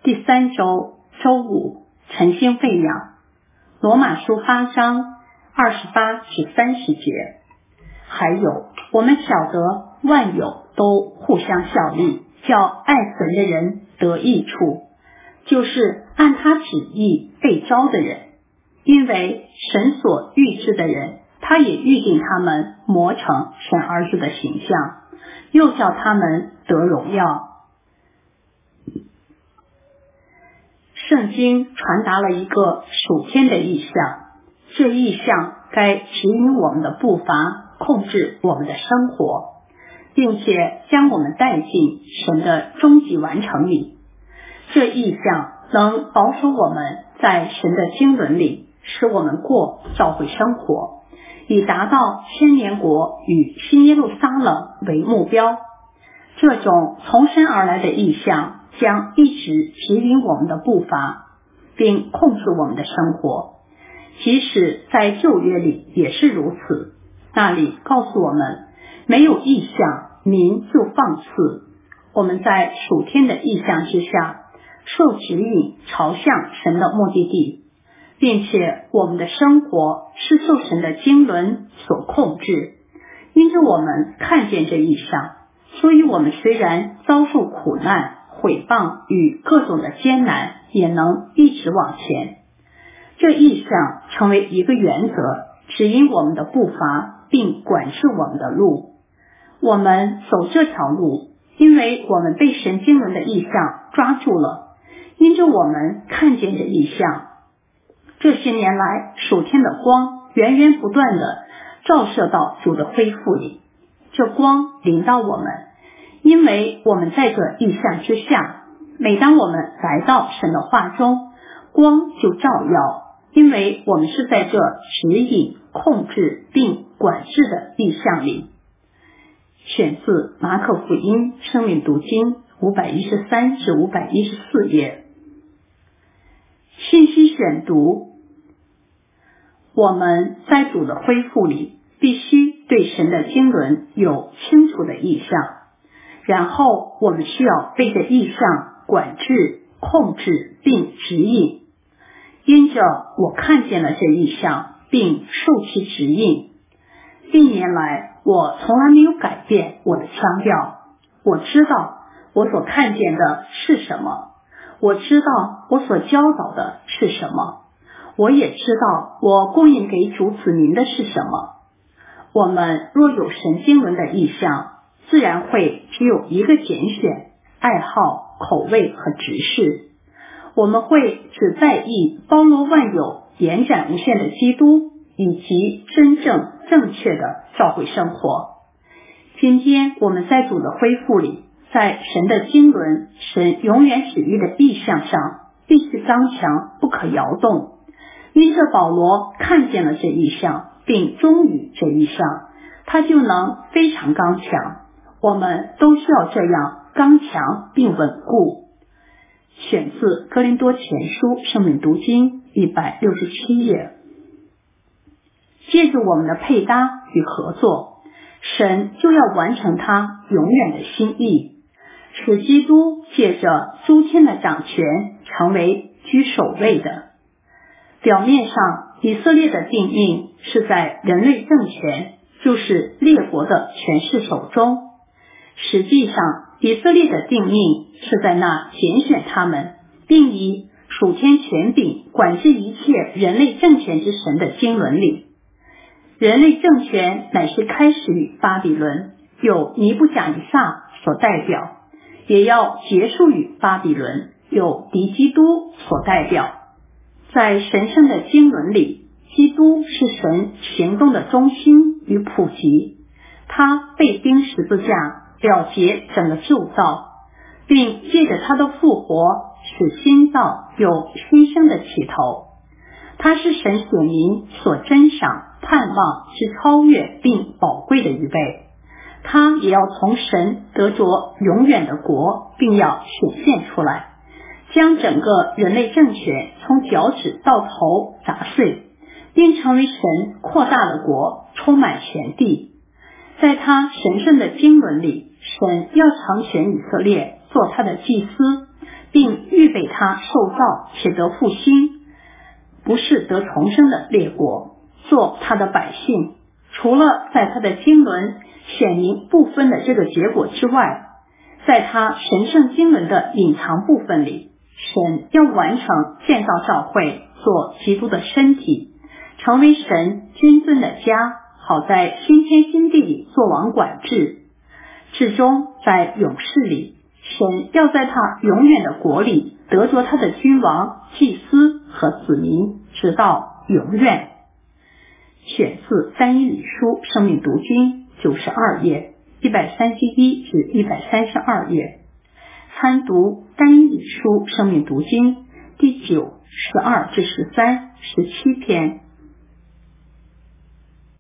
第3周周五，晨星喂养。罗马书8章28至30节。还有，我们晓得万有都互相效力，叫爱神的人得益处，就是按他旨意被召的人。因为神所预知的人，他也预定他们磨成神儿子的形象，又叫他们得荣耀。圣经传达了一个属天的意象，这意象该指引我们的步伐，控制我们的生活，并且将我们带进神的终极完成里。这意象能保守我们在神的经纶里，使我们过教会生活，以达到千年国与新耶路撒冷为目标。这种从神而来的意象将一直指引我们的步伐，并控制我们的生活。即使在旧约里也是如此，那里告诉我们，没有意象，民就放肆。我们在属天的意象之下，受指引朝向神的目的地，并且我们的生活是受神的经纶所控制。因着我们看见这意象，所以我们虽然遭受苦难、毁谤与各种的艰难，也能一直往前。这意象成为一个原则，指引我们的步伐，并管制我们的路。我们走这条路，因为我们被神经纶的意象抓住了，因着我们看见这意象。这些年来，属天的光源源不断的照射到主的恢复里，这光临到我们，因为我们在这意象之下。每当我们来到神的话中，光就照耀，因为我们是在这指引、控制并管制的意象里。选自马可福音生命读经513至514页。信息选读。我们在主的恢复里，必须对神的经纶有清楚的意象，然后我们需要被这意象管制、控制并指引。因着我看见了这意象，并受其指引，历年来我从来没有改变我的腔调。我知道我所看见的是什么，我知道我所教导的是什么，我也知道我供应给主子民的是什么。我们若有神经纶的意象，自然会只有一个拣选、爱好、口味和执事。我们会只在意包罗万有、延展无限的基督，以及真正正确的教会生活。今天我们在主的恢复里，在神的经纶、神永远旨意的意象上，必须刚强，不可摇动。因着保罗看见了这意象，并忠于这意象，他就能非常刚强。我们都需要这样刚强并稳固。选自哥林多前书生命读经167页。借着我们的配搭与合作，神就要完成他永远的心意，使基督借着诸天的掌权成为居首位的。表面上，以色列的定命是在人类政权，就是列国的权势手中。实际上，以色列的定命是在那拣选他们，并以属天权柄管制一切人类政权之神的经纶里。人类政权乃是开始于巴比伦，有尼布甲尼撒所代表，也要结束于巴比伦，有敌基督所代表。在神圣的经纶里，基督是神行动的中心与普及，他被钉十字架，了结整个旧造，并借着他的复活，使新造有新生的起头。他是神选民所珍赏、盼望之超越并宝贵的预备。他也要从神得着永远的国，并要显现出来，将整个人类政权从脚趾到头砸碎，并成为神扩大的国，充满全地。在他神圣的经纶里，神要成全以色列，做他的祭司， 并预备他受造且得复兴，不是得重生的列国，做他的百姓。除了在他的经纶显明部分的这个结果之外，在他神圣经纶的隐藏部分里，神要完成建造教会，做基督的身体，成为神君尊的家，好在新天新地里做王管治。至终在永世里，神要在他永远的国里得着他的君王、祭司和子民，直到永远。选自但以理书生命读经92页131至132页，参读但以理书生命读经第9、12至13、17篇。